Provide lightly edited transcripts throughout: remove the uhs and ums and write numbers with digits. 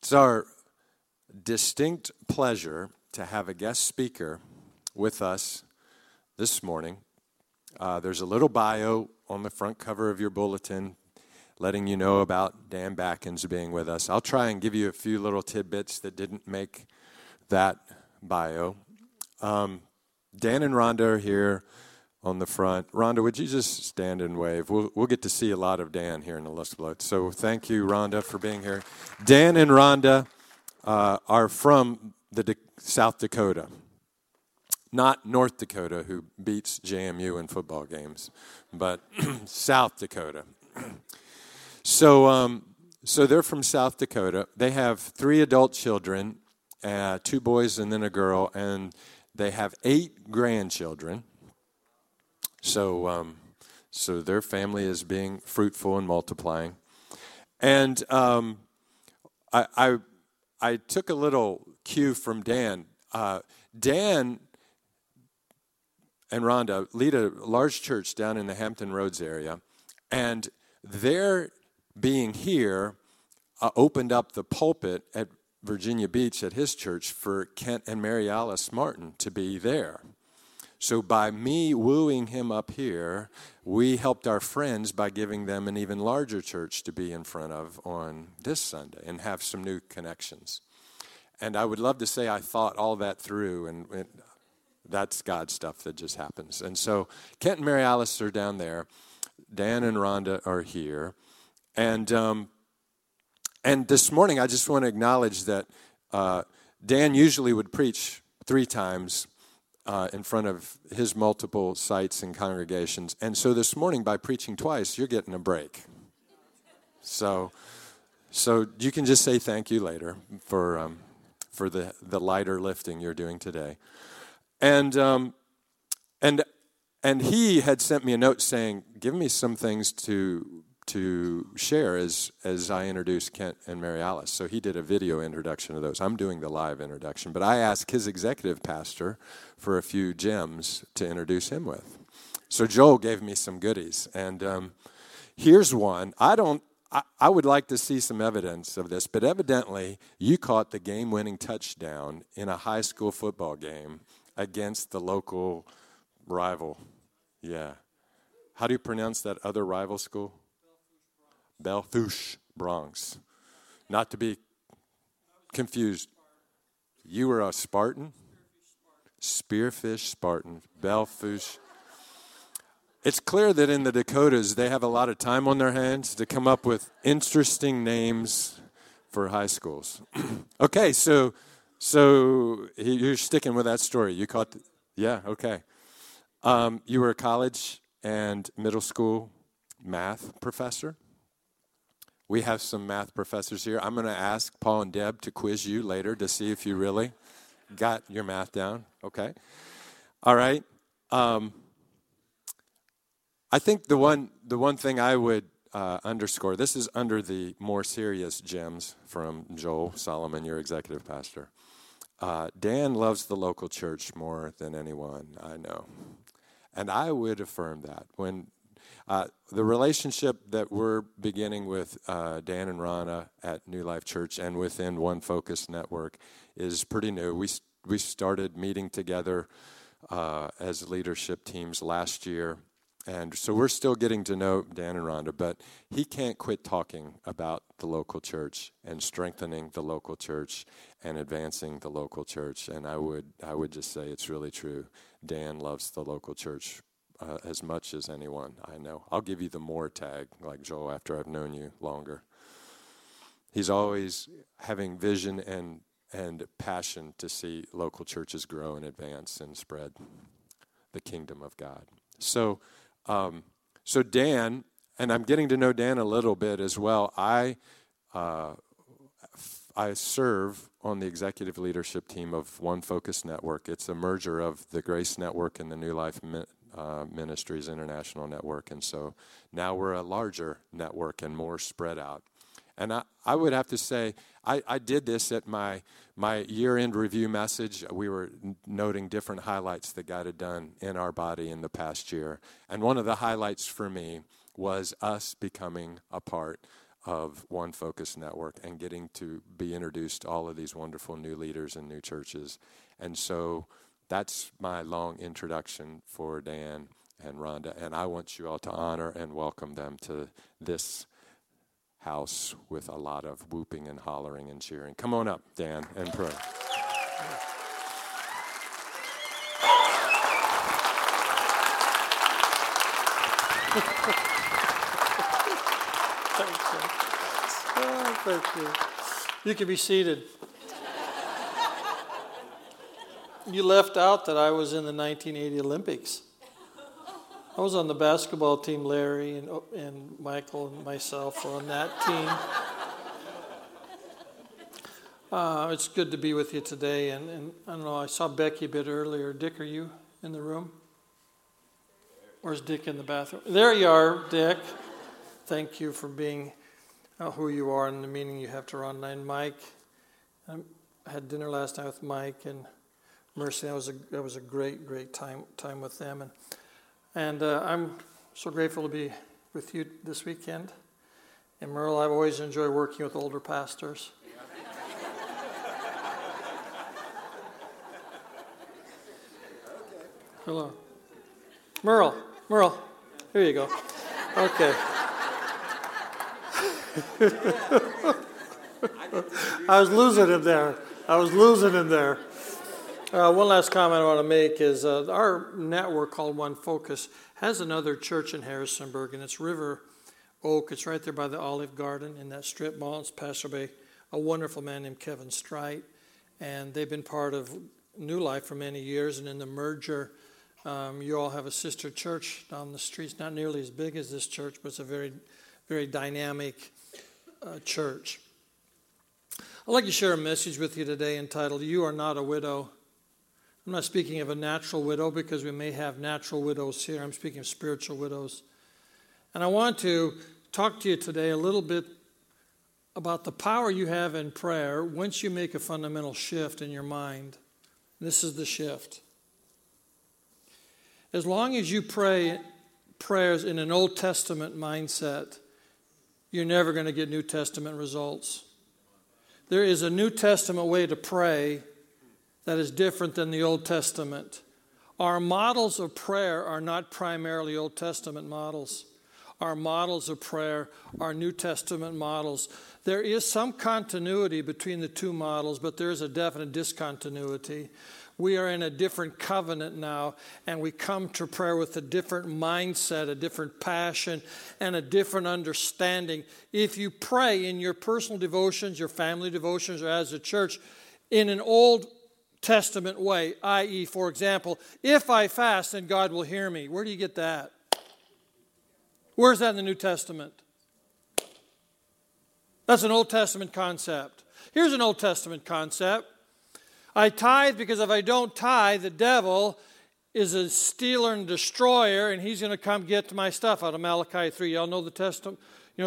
It's our distinct pleasure to have a guest speaker with us this morning. There's a little bio on the front cover of your bulletin letting you know about Dan Backens being with us. I'll try and give you a few little tidbits that didn't make that bio. Dan and Rhonda are here on the front. Rhonda, would you just stand and wave? We'll get to see a lot of Dan here in a little bit. So thank you, Rhonda, for being here. Dan and Rhonda are from South Dakota, not North Dakota, who beats JMU in football games, but South Dakota. So they're from South Dakota. They have 3 adult children, 2 boys and then a girl, and they have 8 grandchildren. So their family is being fruitful and multiplying. And I took a little cue from Dan. Dan and Rhonda lead a large church down in the Hampton Roads area, and their being here opened up the pulpit at Virginia Beach at his church for Kent and Mary Alice Martin to be there. So by me wooing him up here, we helped our friends by giving them an even larger church to be in front of on this Sunday and have some new connections. And I would love to say I thought all that through, and that's God stuff that just happens. And so Kent and Mary Alice are down there. Dan and Rhonda are here. And this morning I just want to acknowledge that Dan usually would preach 3 times in front of his multiple sites and congregations. And so this morning, by preaching twice, you're getting a break. So you can just say thank you later for the lighter lifting you're doing today. And he had sent me a note saying, give me some things to share as I introduce Kent and Mary Alice. So he did a video introduction of those. I'm doing the live introduction, but I asked his executive pastor for a few gems to introduce him with. So Joel gave me some goodies, and here's one. I would like to see some evidence of this, but evidently you caught the game-winning touchdown in a high school football game against the local rival. Yeah. How do you pronounce that other rival school? Belfouche, Bronx. Not to be confused. You were a Spartan? Spearfish Spartan. Belfouche. It's clear that in the Dakotas, they have a lot of time on their hands to come up with interesting names for high schools. Okay, so you're sticking with that story. You caught yeah, okay. You were a college and middle school math professor. We have some math professors here. I'm going to ask Paul and Deb to quiz you later to see if you really got your math down. Okay. All right. I think the one thing I would underscore, this is under the more serious gems from Joel Solomon, your executive pastor. Dan loves the local church more than anyone I know. And I would affirm that. When the relationship that we're beginning with Dan and Rhonda at New Life Church and within One Focus Network is pretty new. We started meeting together as leadership teams last year, and so we're still getting to know Dan and Rhonda, but he can't quit talking about the local church and strengthening the local church and advancing the local church, and I would just say it's really true. Dan loves the local church as much as anyone I know. I'll give you the more tag, like Joel, after I've known you longer. He's always having vision and passion to see local churches grow and advance and spread the kingdom of God. So Dan, and I'm getting to know Dan a little bit as well. I serve on the executive leadership team of One Focus Network. It's a merger of the Grace Network and the New Life Ministries International Network, and so now we're a larger network and more spread out. And I would have to say, I did this at my year-end review message. We were noting different highlights that God had done in our body in the past year, and one of the highlights for me was us becoming a part of One Focus Network and getting to be introduced to all of these wonderful new leaders and new churches. And so that's my long introduction for Dan and Rhonda, and I want you all to honor and welcome them to this house with a lot of whooping and hollering and cheering. Come on up, Dan, and pray. Thank you. You can be seated. You left out that I was in the 1980 Olympics. I was on the basketball team. Larry and Michael and myself were on that team. It's good to be with you today. And I don't know, I saw Becky a bit earlier. Dick, are you in the room? Where's Dick in the bathroom? There you are, Dick. Thank you for being who you are and the meaning you have to Rhonda and Mike. I had dinner last night with Mike and Mercy. That was a great time with them. And I'm so grateful to be with you this weekend. And Merle, I've always enjoyed working with older pastors. Hello. Merle, here you go. Okay. I was losing him there. One last comment I want to make is our network called One Focus has another church in Harrisonburg, and it's River Oak. It's right there by the Olive Garden in that strip mall. It's pastored by a wonderful man named Kevin Strite, and they've been part of New Life for many years. And in the merger, you all have a sister church down the street. It's not nearly as big as this church, but it's a very, very dynamic church. I'd like to share a message with you today entitled, You Are Not a Widow. I'm not speaking of a natural widow because we may have natural widows here. I'm speaking of spiritual widows. And I want to talk to you today a little bit about the power you have in prayer once you make a fundamental shift in your mind. This is the shift. As long as you pray prayers in an Old Testament mindset, you're never going to get New Testament results. There is a New Testament way to pray that is different than the Old Testament. Our models of prayer are not primarily Old Testament models. Our models of prayer are New Testament models. There is some continuity between the two models, but there is a definite discontinuity. We are in a different covenant now, and we come to prayer with a different mindset, a different passion, and a different understanding. If you pray in your personal devotions, your family devotions, or as a church, in an Old Testament way, i.e., for example, if I fast, then God will hear me. Where do you get that? Where's that in the New Testament? That's an Old Testament concept. Here's an Old Testament concept. I tithe because if I don't tithe, the devil is a stealer and destroyer, and he's going to come get my stuff out of Malachi 3. Y'all know the testament,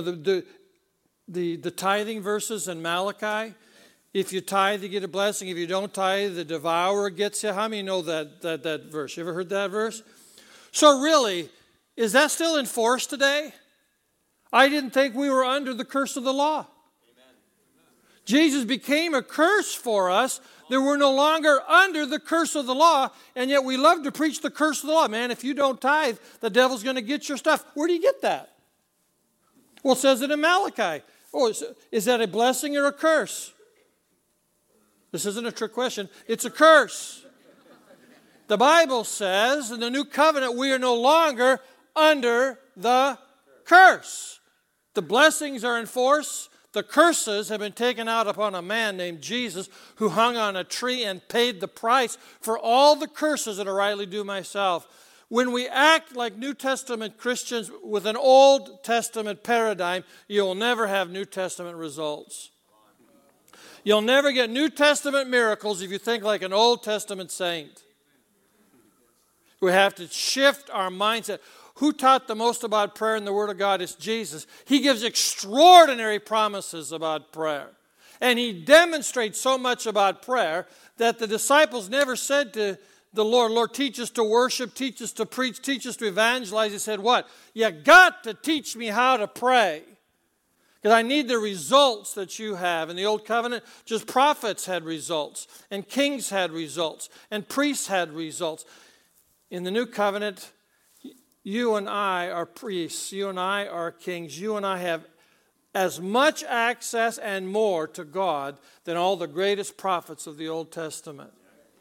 the tithing verses in Malachi. If you tithe, you get a blessing. If you don't tithe, the devourer gets you. How many know that verse? You ever heard that verse? So really, is that still in force today? I didn't think we were under the curse of the law. Amen. Jesus became a curse for us that we're no longer under the curse of the law, and yet we love to preach the curse of the law. Man, if you don't tithe, the devil's going to get your stuff. Where do you get that? Well, it says it in Malachi. Oh, is that a blessing or a curse? This isn't a trick question. It's a curse. The Bible says in the new covenant we are no longer under the curse. The blessings are in force. The curses have been taken out upon a man named Jesus who hung on a tree and paid the price for all the curses that are rightly due myself. When we act like New Testament Christians with an Old Testament paradigm, you'll never have New Testament results. You'll never get New Testament miracles if you think like an Old Testament saint. We have to shift our mindset. Who taught the most about prayer in the Word of God? It's Jesus. He gives extraordinary promises about prayer. And he demonstrates so much about prayer that the disciples never said to the Lord, Lord, teach us to worship, teach us to preach, teach us to evangelize. He said, what? You got to teach me how to pray. Because I need the results that you have. In the Old Covenant, just prophets had results, and kings had results, and priests had results. In the New Covenant, you and I are priests, you and I are kings, you and I have as much access and more to God than all the greatest prophets of the Old Testament.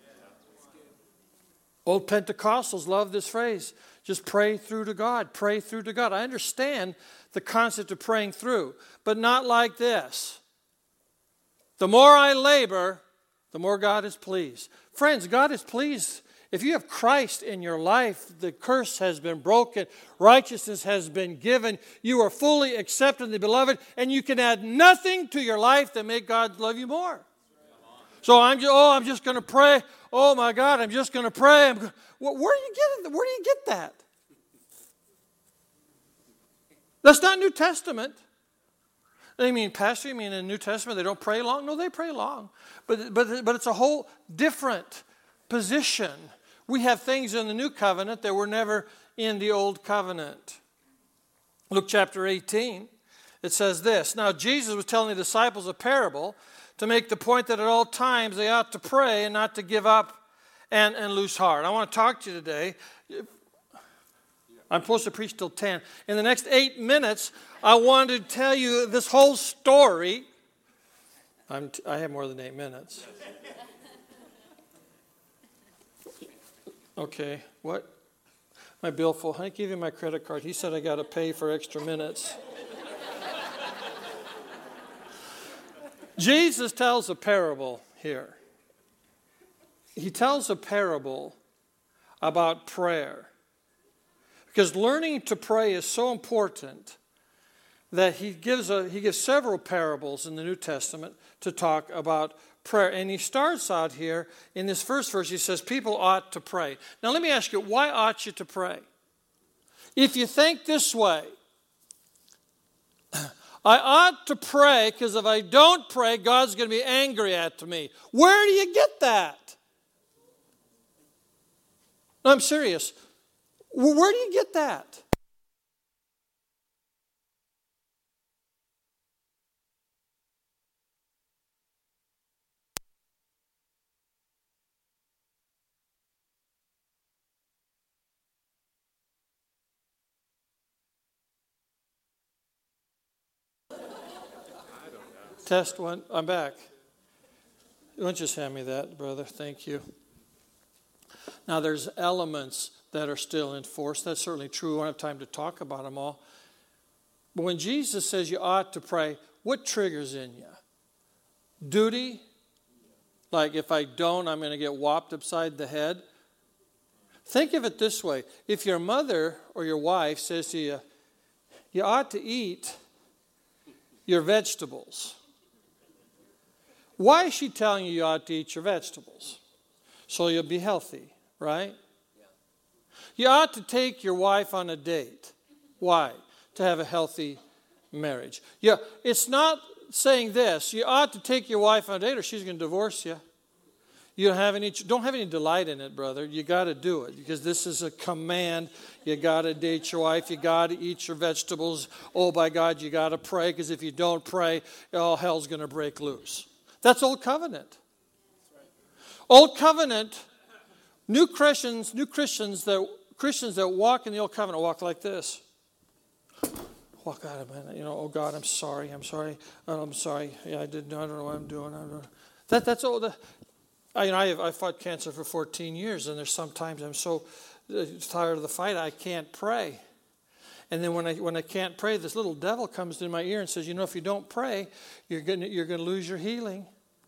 Old Pentecostals love this phrase, just pray through to God, pray through to God. I understand the concept of praying through, but not like this. The more I labor, the more God is pleased. Friends, God is pleased. If you have Christ in your life, the curse has been broken, righteousness has been given, you are fully accepted in the beloved, and you can add nothing to your life that make God love you more. So I'm just going to pray. Oh my God, I'm just going to pray. Where do you get that? That's not New Testament. I mean, Pastor, you mean in the New Testament they don't pray long? No, they pray long. But it's a whole different position. We have things in the New Covenant that were never in the Old Covenant. Luke chapter 18, it says this. Now Jesus was telling the disciples a parable to make the point that at all times they ought to pray and not to give up and lose heart. I want to talk to you today. I'm supposed to preach till 10. In the next 8 minutes, I want to tell you this whole story. I have more than 8 minutes. Okay, what? My bill full. I gave him my credit card. He said I got to pay for extra minutes. Jesus tells a parable here. He tells a parable about prayer. Because learning to pray is so important that he gives several parables in the New Testament to talk about prayer. And he starts out here in this first verse. He says, people ought to pray. Now let me ask you, why ought you to pray? If you think this way, I ought to pray because if I don't pray, God's going to be angry at me. Where do you get that? No, I'm serious. Where do you get that? Test one. I'm back. Why don't you just hand me that, brother? Thank you. Now, there's elements that are still in force. That's certainly true. We won't have time to talk about them all. But when Jesus says you ought to pray, what triggers in you? Duty? Like if I don't, I'm going to get whopped upside the head? Think of it this way. If your mother or your wife says to you, you ought to eat your vegetables. Why is she telling you ought to eat your vegetables? So you'll be healthy, right? You ought to take your wife on a date. Why? To have a healthy marriage. Yeah, it's not saying this. You ought to take your wife on a date or she's going to divorce you. You don't have any delight in it, brother. You got to do it because this is a command. You got to date your wife. You got to eat your vegetables. Oh, by God, you got to pray because if you don't pray, all hell's going to break loose. That's Old Covenant. Old Covenant, Christians that walk in the Old Covenant walk like this. Walk out of it. Oh God, I'm sorry. Oh, I'm sorry. Yeah, I don't know what I'm doing. That's all. I fought cancer for 14 years, and there's sometimes I'm so tired of the fight I can't pray. And then when I can't pray, this little devil comes in my ear and says, if you don't pray, you're going to lose your healing.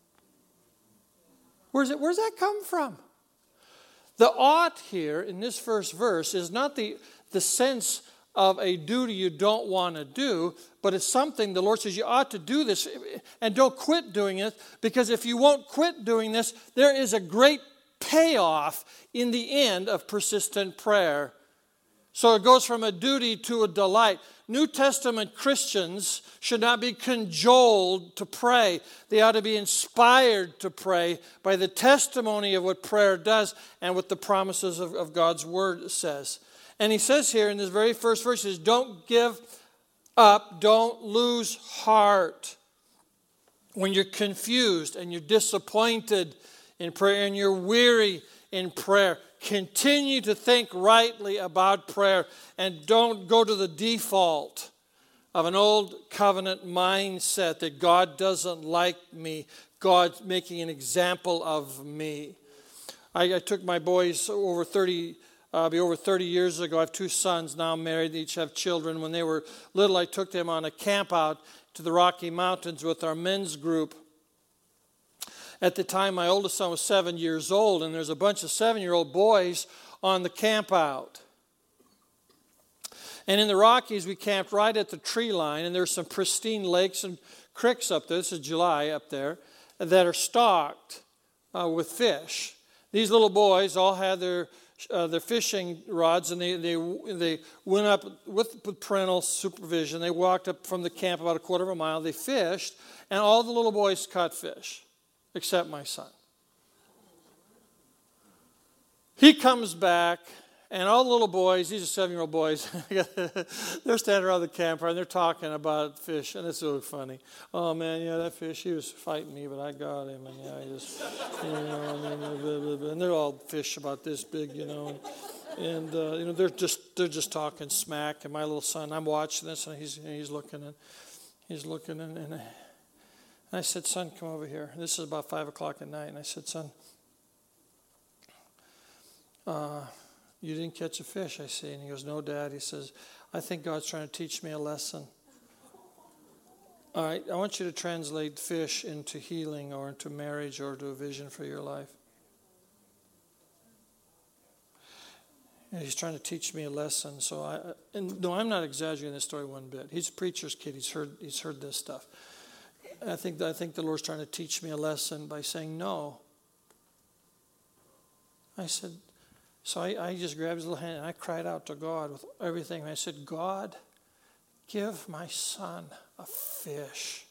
Where's that come from? The ought here in this first verse is not the sense of a duty you don't want to do, but it's something the Lord says you ought to do this and don't quit doing it, because if you won't quit doing this, there is a great payoff in the end of persistent prayer. So it goes from a duty to a delight. New Testament Christians should not be cajoled to pray. They ought to be inspired to pray by the testimony of what prayer does and what the promises of God's Word says. And he says here in this very first verse, he says, don't give up. Don't lose heart. When you're confused and you're disappointed in prayer and you're weary in prayer, continue to think rightly about prayer and don't go to the default of an old covenant mindset that God doesn't like me. God's making an example of me. I took my boys over 30 years ago. I have 2 sons now married. They each have children. When they were little, I took them on a camp out to the Rocky Mountains with our men's group. At the time, my oldest son was 7 years old, and there's a bunch of 7-year-old boys on the camp out. And in the Rockies, we camped right at the tree line, and there's some pristine lakes and creeks up there. This is July up there, that are stocked with fish. These little boys all had their fishing rods, and they went up with parental supervision. They walked up from the camp about a quarter of a mile. They fished, and all the little boys caught fish, except my son. He comes back, and all the little boys, these are 7-year-old boys, they're standing around the campfire, and they're talking about fish, and it's really funny. Oh, man, yeah, that fish, he was fighting me, but I got him, and yeah, I just, and they're all fish about this big, and they're just talking smack, and my little son, I'm watching this, and he's looking, and I said, son, come over here. This is about 5 o'clock at night, and I said, son, you didn't catch a fish, I see. And he goes, no, Dad. He says, I think God's trying to teach me a lesson. All right, I want you to translate fish into healing or into marriage or to a vision for your life. And he's trying to teach me a lesson. So I'm not exaggerating this story one bit. He's a preacher's kid. He's heard this stuff. I think the Lord's trying to teach me a lesson by saying no. I said, so I just grabbed his little hand and I cried out to God with everything. I said, God, give my son a fish.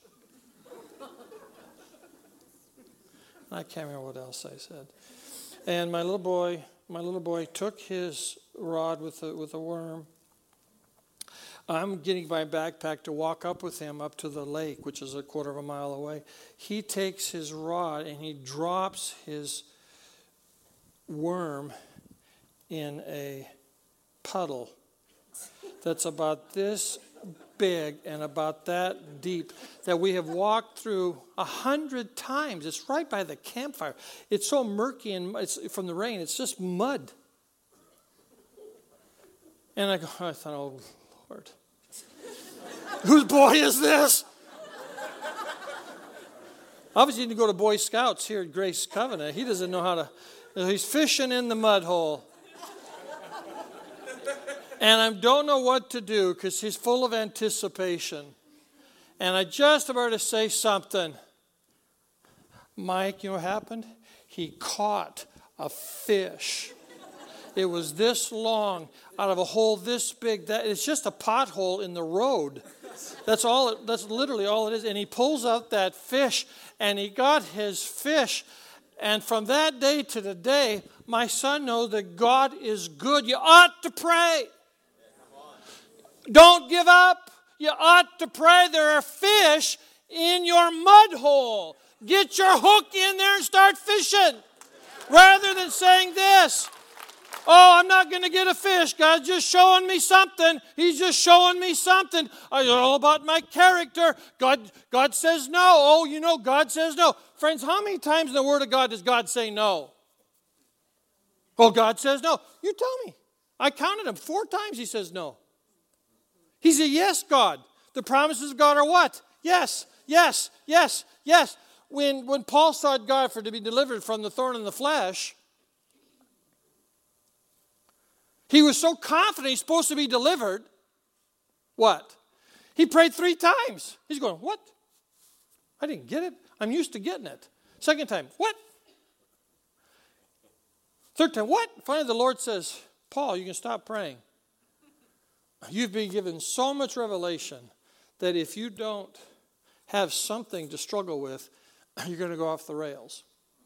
I can't remember what else I said. And my little boy took his rod with a worm. I'm getting my backpack to walk up with him up to the lake, which is a quarter of a mile away. He takes his rod and he drops his worm in a puddle that's about this big and about that deep that we have walked through 100 times. It's right by the campfire. It's so murky and it's from the rain. It's just mud. And I thought, oh, Lord. Whose boy is this? Obviously, you need to go to Boy Scouts here at Grace Covenant. He doesn't know how to. He's fishing in the mud hole. And I don't know what to do because he's full of anticipation. And I just about to say something. Mike, you know what happened? He caught a fish. It was this long out of a hole this big. It's just a pothole in the road. That's literally all it is. And he pulls out that fish, and he got his fish. And from that day to today, my son knows that God is good. You ought to pray. Don't give up. You ought to pray. There are fish in your mud hole. Get your hook in there and start fishing. Rather than saying this, oh, I'm not going to get a fish. God's just showing me something. He's just showing me something. I know all about my character. God says no. Oh, God says no. Friends, how many times in the Word of God does God say no? Oh, God says no. You tell me. I counted him 4 times he says no. He's a yes God. The promises of God are what? Yes, yes, yes, yes. When Paul sought God to be delivered from the thorn in the flesh, he was so confident he's supposed to be delivered. What? He prayed 3 times. He's going, what? I didn't get it. I'm used to getting it. Second time, what? Third time, what? Finally the Lord says, Paul, you can stop praying. You've been given so much revelation that if you don't have something to struggle with, you're going to go off the rails.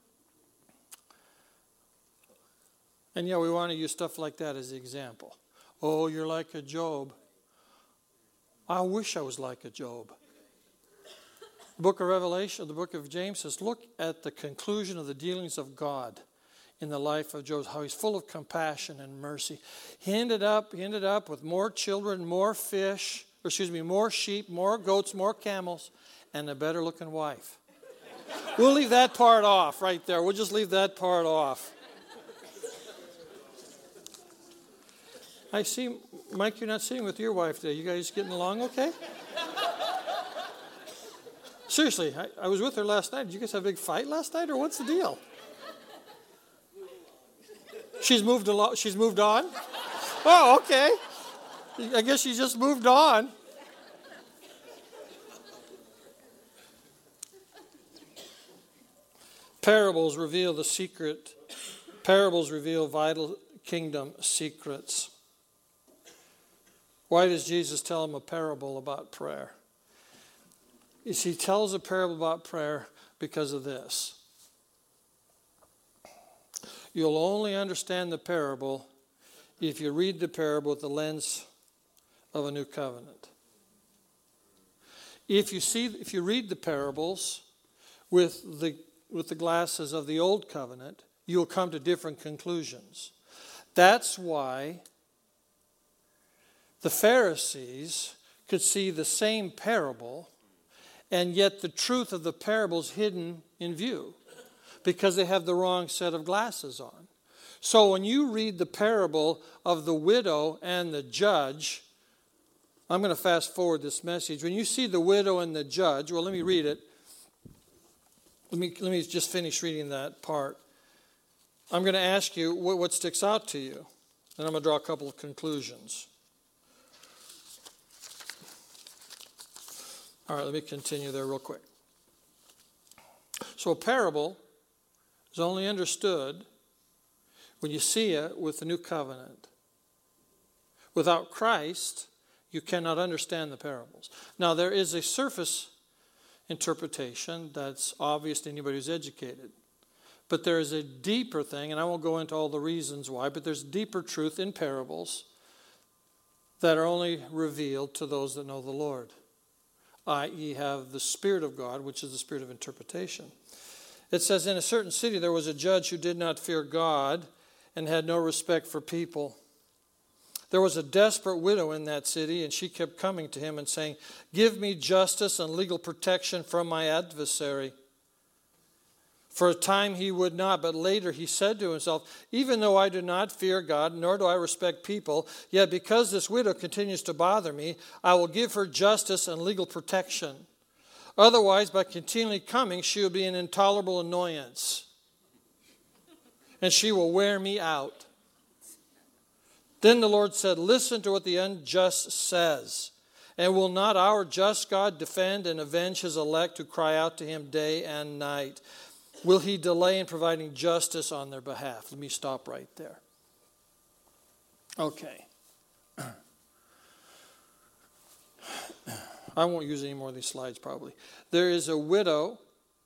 And yeah, we want to use stuff like that as the example. Oh, you're like a Job. I wish I was like a Job. The book of Revelation, the book of James says, look at the conclusion of the dealings of God in the life of Job, how he's full of compassion and mercy. He ended up with more children, more fish, more sheep, more goats, more camels, and a better looking wife. We'll leave that part off right there. We'll just leave that part off. I see, Mike, you're not sitting with your wife today. You guys getting along okay? Seriously, I was with her last night. Did you guys have a big fight last night, or what's the deal? She's moved on? Oh, okay. I guess she just moved on. Parables reveal the secret. Parables reveal vital kingdom secrets. Why does Jesus tell them a parable about prayer? He tells a parable about prayer because of this. You'll only understand the parable if you read the parable with the lens of a new covenant. If you read the parables with the glasses of the old covenant, you'll come to different conclusions. That's why the Pharisees could see the same parable, and yet the truth of the parable is hidden in view because they have the wrong set of glasses on. So when you read the parable of the widow and the judge, I'm going to fast forward this message. When you see the widow and the judge, well, let me read it. Let me just finish reading that part. I'm going to ask you what sticks out to you, and I'm going to draw a couple of conclusions. All right, let me continue there real quick. So a parable is only understood when you see it with the new covenant. Without Christ, you cannot understand the parables. Now, there is a surface interpretation that's obvious to anybody who's educated. But there is a deeper thing, and I won't go into all the reasons why, but there's deeper truth in parables that are only revealed to those that know the Lord, i.e. have the Spirit of God, which is the spirit of interpretation. It says, in a certain city there was a judge who did not fear God and had no respect for people. There was a desperate widow in that city, and she kept coming to him and saying, give me justice and legal protection from my adversary. For a time he would not, but later he said to himself, even though I do not fear God, nor do I respect people, yet because this widow continues to bother me, I will give her justice and legal protection. Otherwise, by continually coming, she will be an intolerable annoyance, and she will wear me out. Then the Lord said, listen to what the unjust says. And will not our just God defend and avenge his elect who cry out to him day and night? Will he delay in providing justice on their behalf? Let me stop right there. Okay. I won't use any more of these slides probably. There is a widow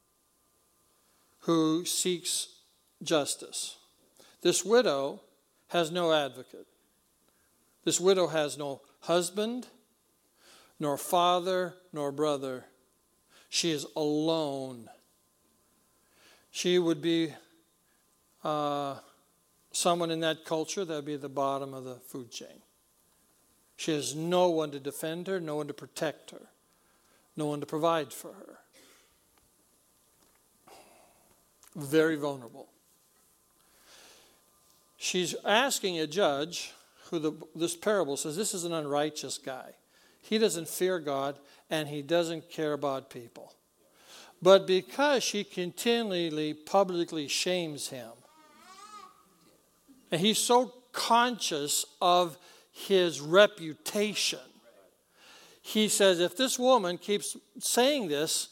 who seeks justice. This widow has no advocate. This widow has no husband, nor father, nor brother. She is alone. She would be someone in that culture that would be at the bottom of the food chain. She has no one to defend her, no one to protect her, no one to provide for her. Very vulnerable. She's asking a judge, who this parable says, this is an unrighteous guy. He doesn't fear God, and he doesn't care about people. But because she continually publicly shames him, and he's so conscious of his reputation, he says, if this woman keeps saying this,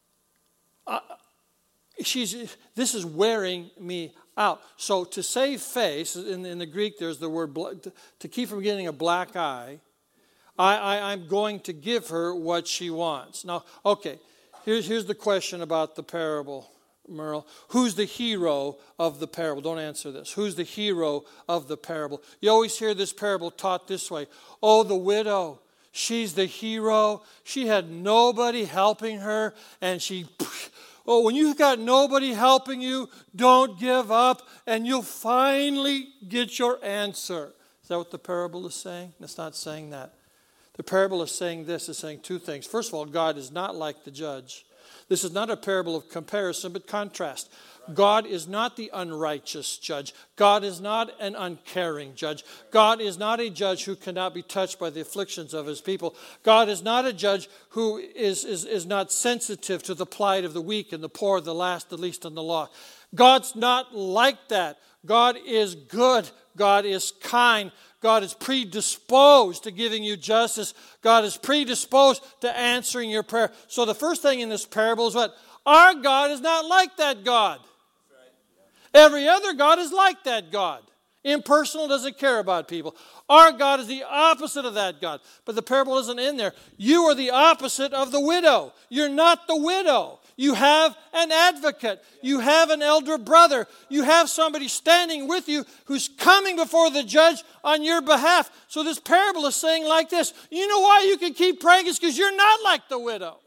this is wearing me out. So to save face, in the Greek there's the word, to keep from getting a black eye, I'm going to give her what she wants. Now, okay, here's the question about the parable, Merle. Who's the hero of the parable? Don't answer this. Who's the hero of the parable? You always hear this parable taught this way. Oh, the widow. She's the hero. She had nobody helping her, and when you got nobody helping you, don't give up, and you'll finally get your answer. Is that what the parable is saying? It's not saying that. The parable is saying this, is saying two things. First of all, God is not like the judge. This is not a parable of comparison, but contrast. God is not the unrighteous judge. God is not an uncaring judge. God is not a judge who cannot be touched by the afflictions of his people. God is not a judge who is not sensitive to the plight of the weak and the poor, the last, the least, and the lost. God's not like that. God is good. God is kind. God is predisposed to giving you justice. God is predisposed to answering your prayer. So the first thing in this parable is what? Our God is not like that God. Every other God is like that God. Impersonal, doesn't care about people. Our God is the opposite of that God. But the parable isn't in there. You are the opposite of the widow. You're not the widow. You have an advocate. You have an elder brother. You have somebody standing with you who's coming before the judge on your behalf. So this parable is saying like this. You know why you can keep praying? It's because you're not like the widow.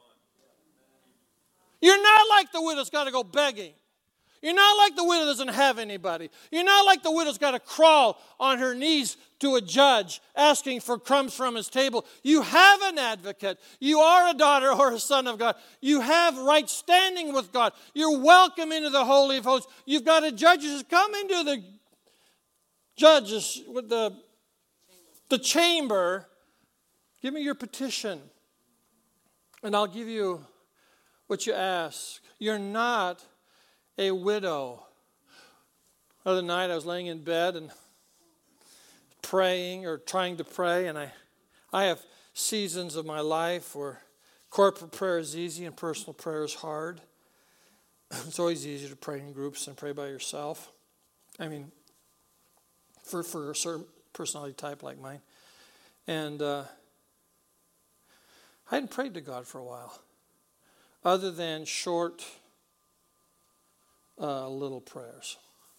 You're not like the widow that's got to go begging. You're not like the widow that doesn't have anybody. You're not like the widow's got to crawl on her knees to a judge asking for crumbs from his table. You have an advocate. You are a daughter or a son of God. You have right standing with God. You're welcome into the Holy of Holies. You've got a judge who says, come into the judges with the chamber. Give me your petition, and I'll give you what you ask. You're not a widow. The other night I was laying in bed and praying or trying to pray, and I have seasons of my life where corporate prayer is easy and personal prayer is hard. It's always easier to pray in groups than pray by yourself. I mean, for a certain personality type like mine. And I hadn't prayed to God for a while, other than short little prayers.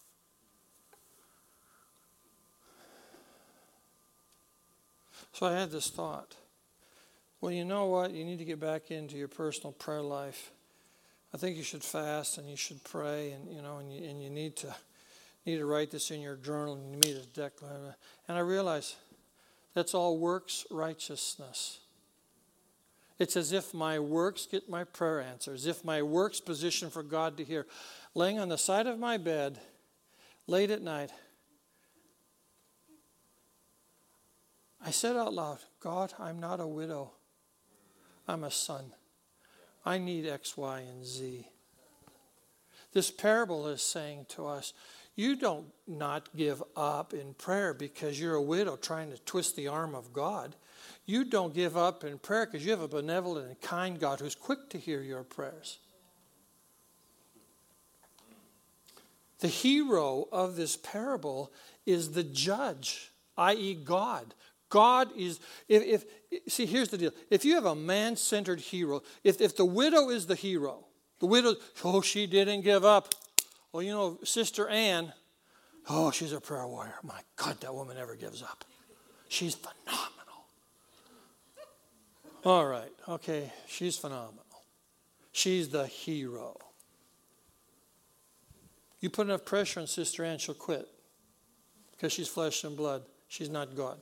So I had this thought. Well, you know what? You need to get back into your personal prayer life. I think you should fast and you should pray, and you need to write this in your journal, and you need to declare. And I realized that's all works righteousness. It's as if my works get my prayer answer, as if my works position for God to hear. Laying on the side of my bed, late at night, I said out loud, God, I'm not a widow. I'm a son. I need X, Y, and Z. This parable is saying to us, you don't not give up in prayer because you're a widow trying to twist the arm of God. You don't give up in prayer because you have a benevolent and kind God who's quick to hear your prayers. The hero of this parable is the judge, i.e. God. God is, see, here's the deal. If you have a man-centered hero, if the widow is the hero, the widow, she didn't give up. Well, Sister Ann, she's a prayer warrior. My God, that woman never gives up. She's phenomenal. All right, okay, she's phenomenal. She's the hero. You put enough pressure on Sister Ann, she'll quit. Because she's flesh and blood. She's not God.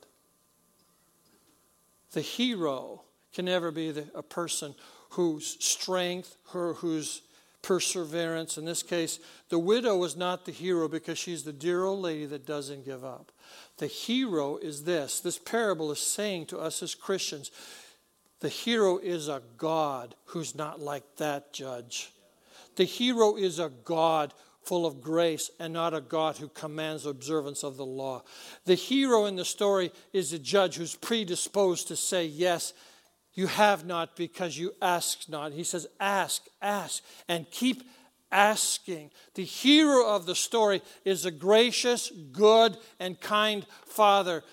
The hero can never be a person whose strength, whose perseverance. In this case, the widow was not the hero because she's the dear old lady that doesn't give up. The hero is this. This parable is saying to us as Christians, the hero is a God who's not like that judge. The hero is a God full of grace and not a God who commands observance of the law. The hero in the story is a judge who's predisposed to say, yes, you have not because you ask not. He says, ask, and keep asking. The hero of the story is a gracious, good, and kind Father.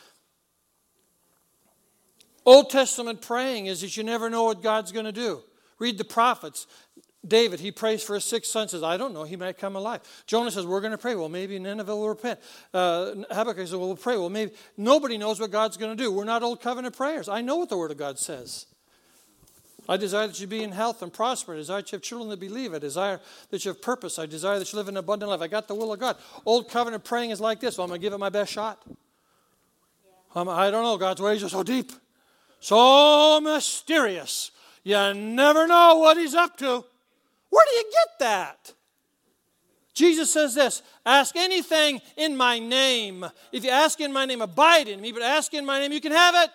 Old Testament praying is that you never know what God's going to do. Read the prophets. David, he prays for his sick son, says, I don't know, he might come alive. Jonah says, we're going to pray. Well, maybe Nineveh will repent. Habakkuk says, well, we'll pray. Well, maybe. Nobody knows what God's going to do. We're not Old Covenant prayers. I know what the Word of God says. I desire that you be in health and prosper. I desire that you have children that believe. I desire that you have purpose. I desire that you live an abundant life. I got the will of God. Old Covenant praying is like this. Well, I'm going to give it my best shot. I don't know. God's ways are so deep, so mysterious. You never know what He's up to. Where do you get that? Jesus says this, ask anything in my name. If you ask in my name, abide in me, but ask in my name, you can have it.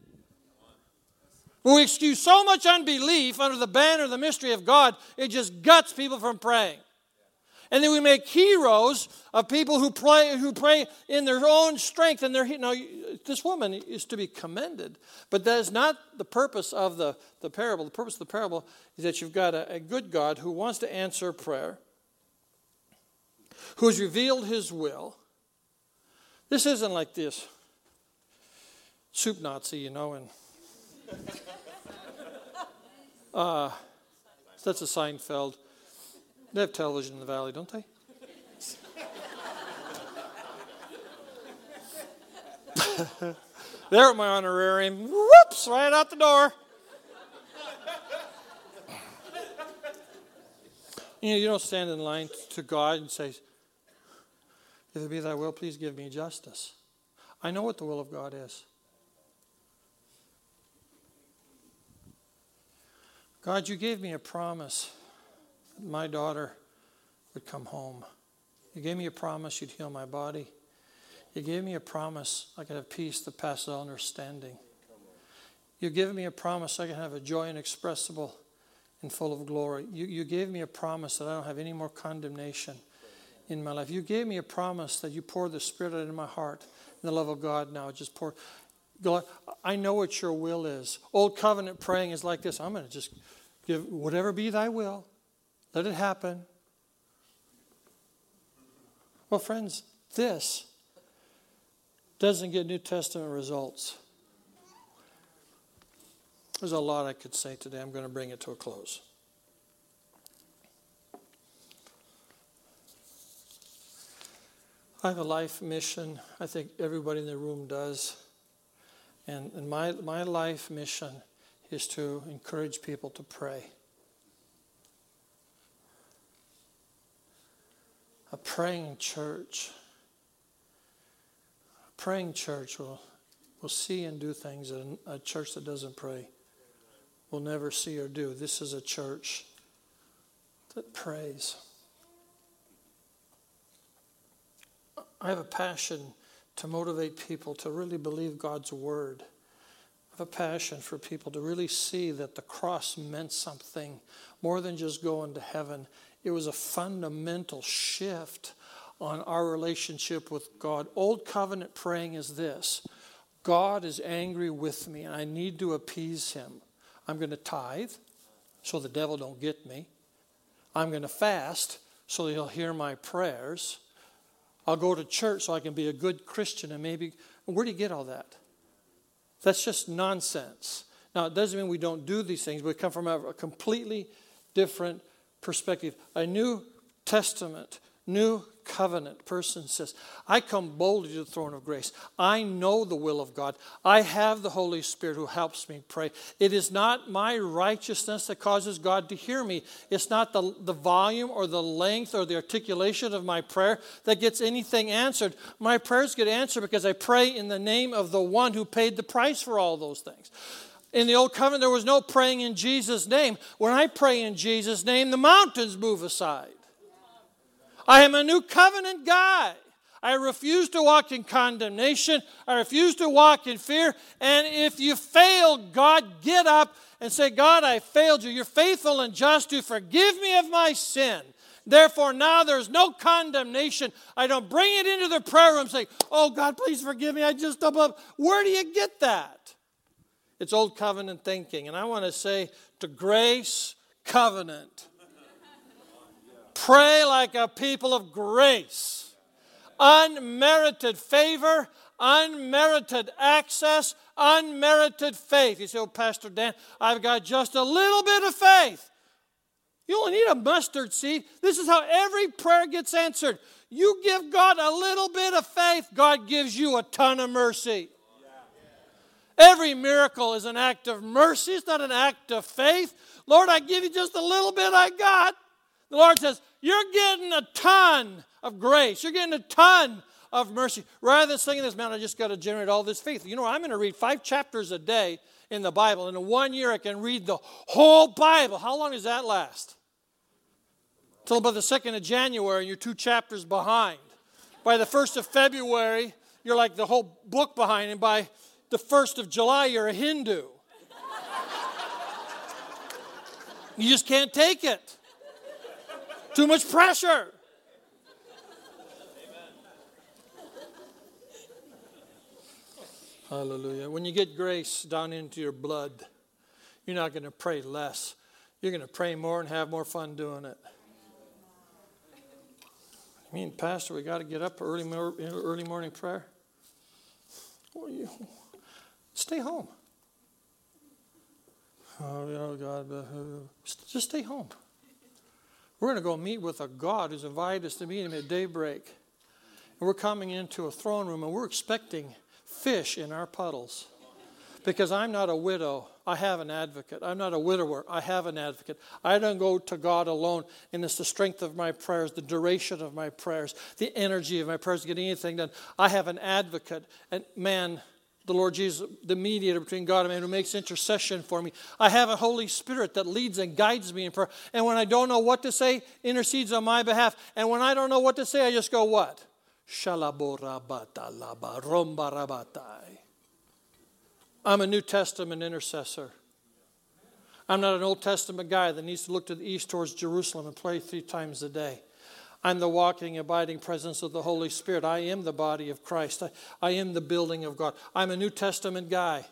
But we excuse so much unbelief under the banner of the mystery of God, it just guts people from praying. And then we make heroes of people who pray in their own strength. And now, this woman is to be commended. But that is not the purpose of the parable. The purpose of the parable is that you've got a good God who wants to answer prayer, who has revealed His will. This isn't like this soup Nazi, and that's a Seinfeld. They have television in the valley, don't they? They're at my honorarium. Whoops, right out the door. You don't stand in line to God and say, if it be thy will, please give me justice. I know what the will of God is. God, you gave me a promise that my daughter would come home. You gave me a promise you'd heal my body. You gave me a promise I could have peace that passes all understanding. You gave me a promise I could have a joy inexpressible and full of glory. You gave me a promise that I don't have any more condemnation in my life. You gave me a promise that you poured the Spirit into my heart. And the love of God now just pour. God, I know what your will is. Old Covenant praying is like this. I'm going to just give whatever be thy will. Let it happen. Well, friends, this doesn't get New Testament results. There's a lot I could say today. I'm going to bring it to a close. I have a life mission. I think everybody in the room does. And my life mission is to encourage people to pray. A praying church. A praying church will see and do things that a church that doesn't pray will never see or do. This is a church that prays. I have a passion to motivate people to really believe God's word. I have a passion for people to really see that the cross meant something more than just going to heaven. It was a fundamental shift on our relationship with God. Old Covenant praying is this: God is angry with me and I need to appease Him. I'm going to tithe so the devil don't get me. I'm going to fast so that He'll hear my prayers. I'll go to church so I can be a good Christian. And maybe, where do you get all that? That's just nonsense. Now, it doesn't mean we don't do these things. We come from a completely different perspective. A New Testament, New Covenant person says, I come boldly to the throne of grace. I know the will of God. I have the Holy Spirit who helps me pray. It is not my righteousness that causes God to hear me. It's not the volume or the length or the articulation of my prayer that gets anything answered. My prayers get answered because I pray in the name of the one who paid the price for all those things. In the Old Covenant, there was no praying in Jesus' name. When I pray in Jesus' name, the mountains move aside. I am a New Covenant guy. I refuse to walk in condemnation. I refuse to walk in fear. And if you fail, God, get up and say, God, I failed you. You're faithful and just to forgive me of my sin. Therefore, now there's no condemnation. I don't bring it into the prayer room and say, oh, God, please forgive me. I just stumbled up. Where do you get that? It's Old Covenant thinking. And I want to say to Grace Covenant, pray like a people of grace. Unmerited favor, unmerited access, unmerited faith. You say, oh, Pastor Dan, I've got just a little bit of faith. You only need a mustard seed. This is how every prayer gets answered. You give God a little bit of faith, God gives you a ton of mercy. Every miracle is an act of mercy. It's not an act of faith. Lord, I give you just a little bit I got. The Lord says, you're getting a ton of grace. You're getting a ton of mercy. Rather than saying this, man, I just got to generate all this faith. You know, I'm going to read 5 chapters a day in the Bible. In 1 year, I can read the whole Bible. How long does that last? Till about the 2nd of January, and you're 2 chapters behind. By the 1st of February, you're like the whole book behind. And by the 1st of July, you're a Hindu. You just can't take it. Too much pressure. Hallelujah. When you get grace down into your blood, you're not going to pray less. You're going to pray more and have more fun doing it. I mean, Pastor, we got to get up early morning prayer. Well, stay home. Oh, God. Just stay home. We're going to go meet with a God who's invited us to meet him at daybreak. And we're coming into a throne room and we're expecting fish in our puddles. Because I'm not a widow, I have an advocate. I'm not a widower, I have an advocate. I don't go to God alone, and it's the strength of my prayers, the duration of my prayers, the energy of my prayers to get anything done. I have an advocate, and man, the Lord Jesus, the mediator between God and man who makes intercession for me. I have a Holy Spirit that leads and guides me in prayer. And when I don't know what to say, intercedes on my behalf. And when I don't know what to say, I just go what? I'm a New Testament intercessor. I'm not an Old Testament guy that needs to look to the east towards Jerusalem and pray 3 times a day. I'm the walking, abiding presence of the Holy Spirit. I am the body of Christ. I am the building of God. I'm a New Testament guy.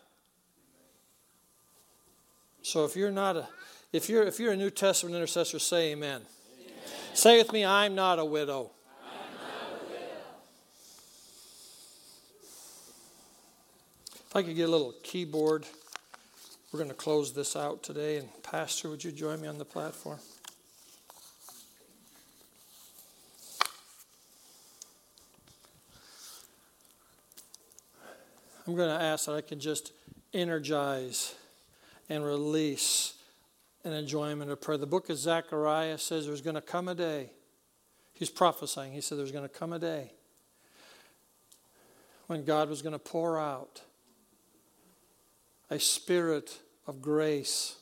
So if you're a New Testament intercessor, say amen. Say with me, I'm not a widow. If I could get a little keyboard, we're going to close this out today. And Pastor, would you join me on the platform? I'm going to ask that I can just energize and release an enjoyment of prayer. The book of Zechariah says there's going to come a day. He's prophesying. He said there's going to come a day when God was going to pour out a spirit of grace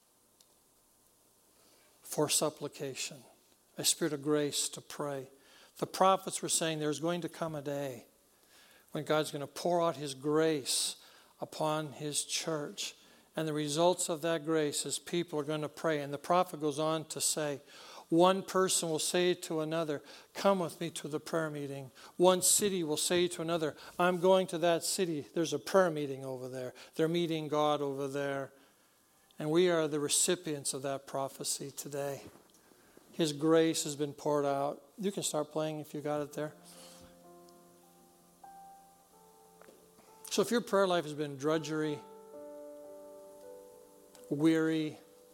for supplication, a spirit of grace to pray. The prophets were saying there's going to come a day when God's going to pour out his grace upon his church. And the results of that grace is people are going to pray. And the prophet goes on to say, one person will say to another, come with me to the prayer meeting. One city will say to another, I'm going to that city. There's a prayer meeting over there. They're meeting God over there. And we are the recipients of that prophecy today. His grace has been poured out. You can start playing if you got it there. So if your prayer life has been drudgery, weary,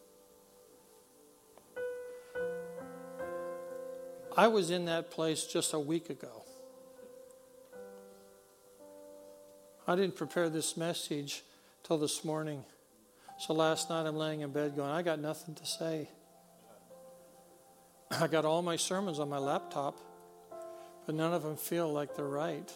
I was in that place just a week ago. I didn't prepare this message till this morning. So last night I'm laying in bed going, I got nothing to say. I got all my sermons on my laptop, but none of them feel like they're right.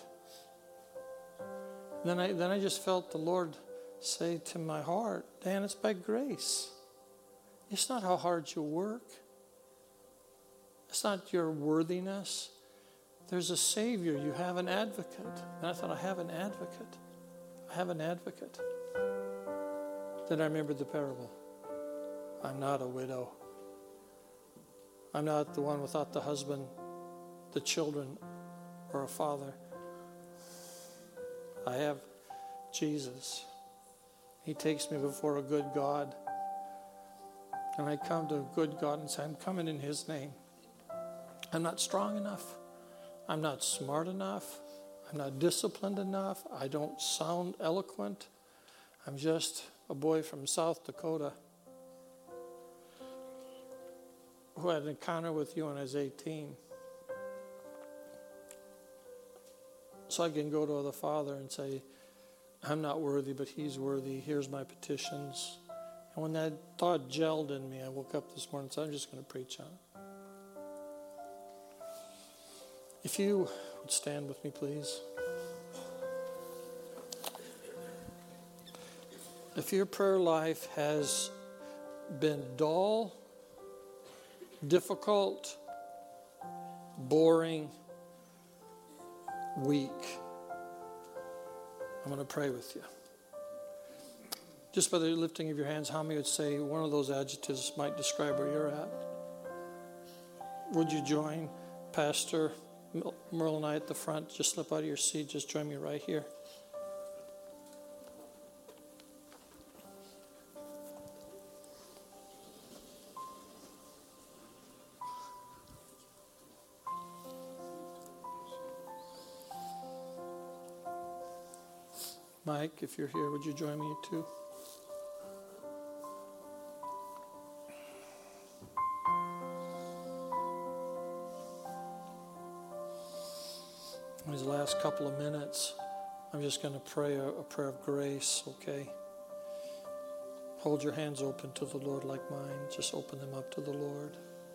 Then I just felt the Lord say to my heart, Dan, it's by grace. It's not how hard you work. It's not your worthiness. There's a Savior. You have an advocate. And I thought, I have an advocate. I have an advocate. Then I remembered the parable. I'm not a widow. I'm not the one without the husband, the children, or a father. I have Jesus. He takes me before a good God. And I come to a good God and say, I'm coming in his name. I'm not strong enough. I'm not smart enough. I'm not disciplined enough. I don't sound eloquent. I'm just a boy from South Dakota. who had an encounter with you when I was 18. So I can go to the Father and say, I'm not worthy, but He's worthy. Here's my petitions. And when that thought gelled in me, I woke up this morning and said, I'm just going to preach on it. If you would stand with me, please. If your prayer life has been dull, difficult, boring, weak, I'm going to pray with you. Just by the lifting of your hands, how many would say one of those adjectives might describe where you're at? Would you join Pastor Merle and I at the front? Just slip out of your seat. Just join me right here. Mike, if you're here, would you join me too? In these last couple of minutes, I'm just going to pray a prayer of grace, okay? Hold your hands open to the Lord like mine. Just open them up to the Lord.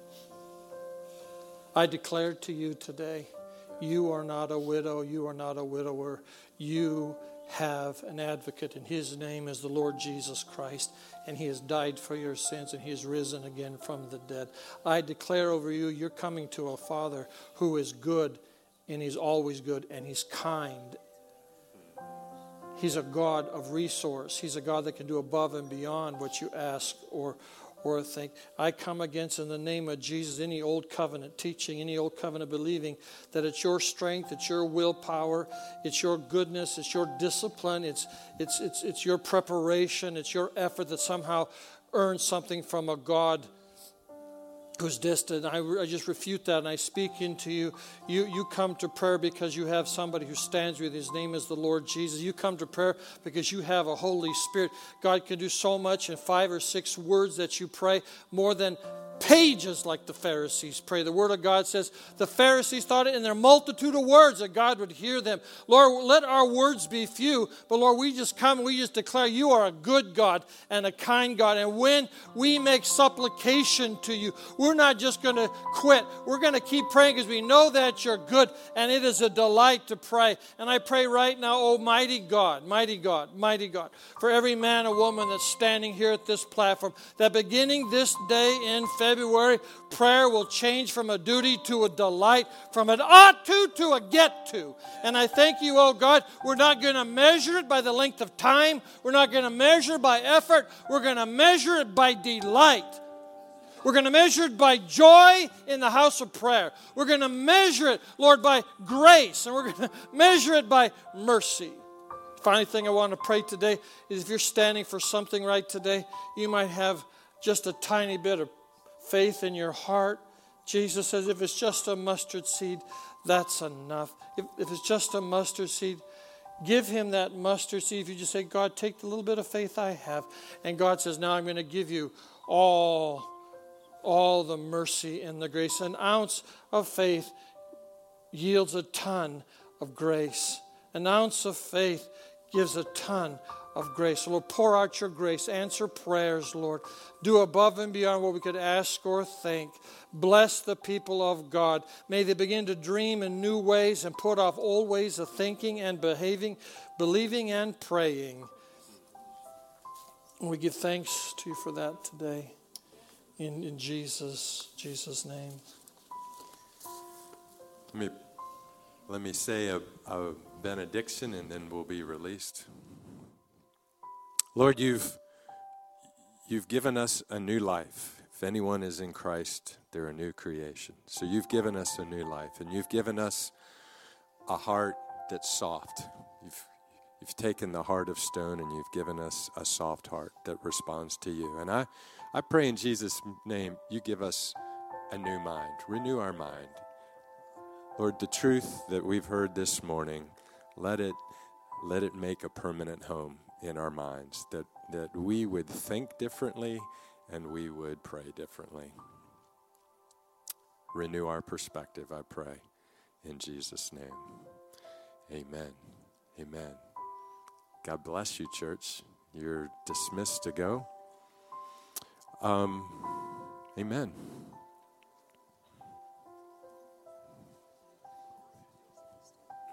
I declare to you today, you are not a widow, you are not a widower. You have an advocate, and His name is the Lord Jesus Christ, and He has died for your sins, and He has risen again from the dead. I declare over you, you're coming to a Father who is good, and He's always good, and He's kind. He's a God of resource. He's a God that can do above and beyond what you ask or think. I come against, in the name of Jesus, any old covenant teaching, any old covenant believing that it's your strength, it's your willpower, it's your goodness, it's your discipline, it's your preparation, it's your effort that somehow earns something from a God who's distant. I just refute that, and I speak into you. You come to prayer because you have somebody who stands with you. His name is the Lord Jesus. You come to prayer because you have a Holy Spirit. God can do so much in 5 or 6 words that you pray, more than pages like the Pharisees pray. The Word of God says the Pharisees thought it in their multitude of words that God would hear them. Lord, let our words be few, but Lord, we just come and we just declare you are a good God and a kind God. And when we make supplication to you, we're not just going to quit. We're going to keep praying because we know that you're good, and it is a delight to pray. And I pray right now, oh mighty God, mighty God, mighty God, for every man or woman that's standing here at this platform, that beginning this day in February, prayer will change from a duty to a delight, from an ought to a get to. And I thank you, oh God, we're not going to measure it by the length of time. We're not going to measure it by effort. We're going to measure it by delight. We're going to measure it by joy in the house of prayer. We're going to measure it, Lord, by grace. And we're going to measure it by mercy. Final thing I want to pray today is if you're standing for something right today, you might have just a tiny bit of faith in your heart. Jesus says if it's just a mustard seed, that's enough. If it's just a mustard seed, give Him that mustard seed. If you just say, God, take the little bit of faith I have. And God says, now I'm going to give you all the mercy and the grace. An ounce of faith yields a ton of grace. An ounce of faith gives a ton of grace. Lord, pour out your grace. Answer prayers, Lord. Do above and beyond what we could ask or think. Bless the people of God. May they begin to dream in new ways and put off old ways of thinking and behaving, believing and praying. And we give thanks to you for that today. In Jesus' name. Let me say a benediction, and then we'll be released. Lord, you've given us a new life. If anyone is in Christ, they're a new creation. So you've given us a new life, and you've given us a heart that's soft. You've taken the heart of stone, and you've given us a soft heart that responds to you. And I pray in Jesus' name, you give us a new mind. Renew our mind. Lord, the truth that we've heard this morning, let it make a permanent home in our minds, that we would think differently and we would pray differently. renew our perspective, I pray. In Jesus' name, amen. Amen. God bless you, church. You're dismissed to go. Amen.